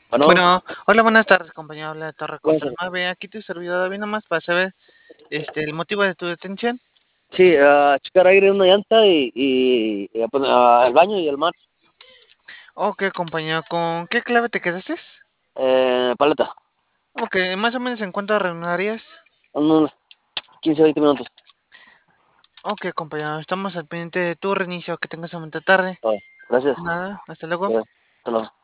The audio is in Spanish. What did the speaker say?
Bueno, Bueno, hola, buenas tardes, compañero. Habla de Torre buenas Costa tardes. 9. Aquí tu servidor David, nomás para saber el motivo de tu detención. Sí, a checar aire en una llanta pues, el baño y el mar. Ok, compañero, ¿con qué clave te quedaste? Paleta, Ok, más o menos en cuánto reanudarías. unos 15 20 minutos. Ok, compañero, estamos al pendiente de tu reinicio. Que tengas una buena tarde. Gracias. Nada, hasta luego. Hasta luego.